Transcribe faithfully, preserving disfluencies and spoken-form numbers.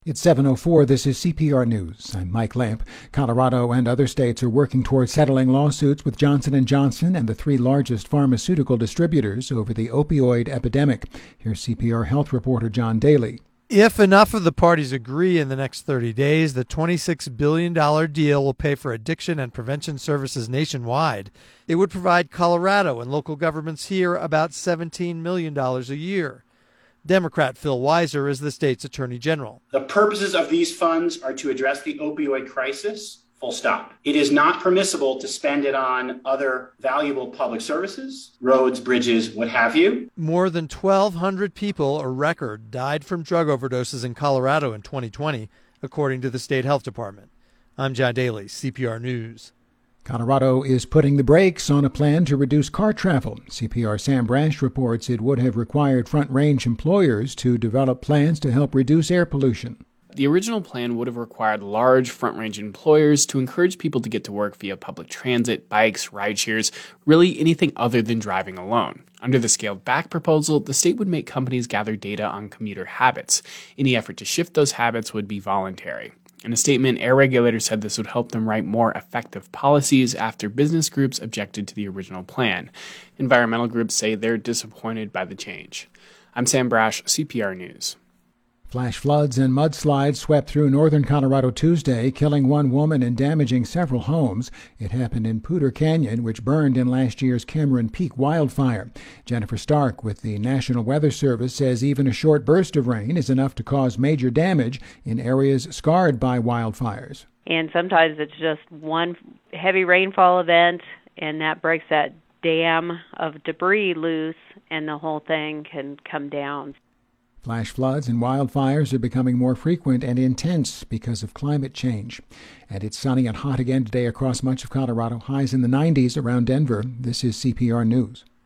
It's seven oh four. This is C P R News. I'm Mike Lamp. Colorado and other states are working toward settling lawsuits with Johnson and Johnson and the three largest pharmaceutical distributors over the opioid epidemic. Here's C P R health reporter John Daly. If enough of the parties agree in the next thirty days, the twenty-six billion dollars deal will pay for addiction and prevention services nationwide. It would provide Colorado and local governments here about seventeen million dollars a year. Democrat Phil Weiser is the state's attorney general. The purposes of these funds are to address the opioid crisis, full stop. It is not permissible to spend it on other valuable public services, roads, bridges, what have you. More than twelve hundred people, a record, died from drug overdoses in Colorado in twenty twenty, according to the state health department. I'm John Daly, C P R News. Colorado is putting the brakes on a plan to reduce car travel. C P R Sam Brash reports it would have required Front Range employers to develop plans to help reduce air pollution. The original plan would have required large Front Range employers to encourage people to get to work via public transit, bikes, rideshares, really anything other than driving alone. Under the scaled-back proposal, the state would make companies gather data on commuter habits. Any effort to shift those habits would be voluntary. In a statement, air regulators said this would help them write more effective policies after business groups objected to the original plan. Environmental groups say they're disappointed by the change. I'm Sam Brash, C P R News. Flash floods and mudslides swept through northern Colorado Tuesday, killing one woman and damaging several homes. It happened in Poudre Canyon, which burned in last year's Cameron Peak wildfire. Jennifer Stark with the National Weather Service says even a short burst of rain is enough to cause major damage in areas scarred by wildfires. And sometimes it's just one heavy rainfall event, and that breaks that dam of debris loose, and the whole thing can come down. Flash floods and wildfires are becoming more frequent and intense because of climate change. And it's sunny and hot again today across much of Colorado. Highs in the nineties around Denver. This is C P R News.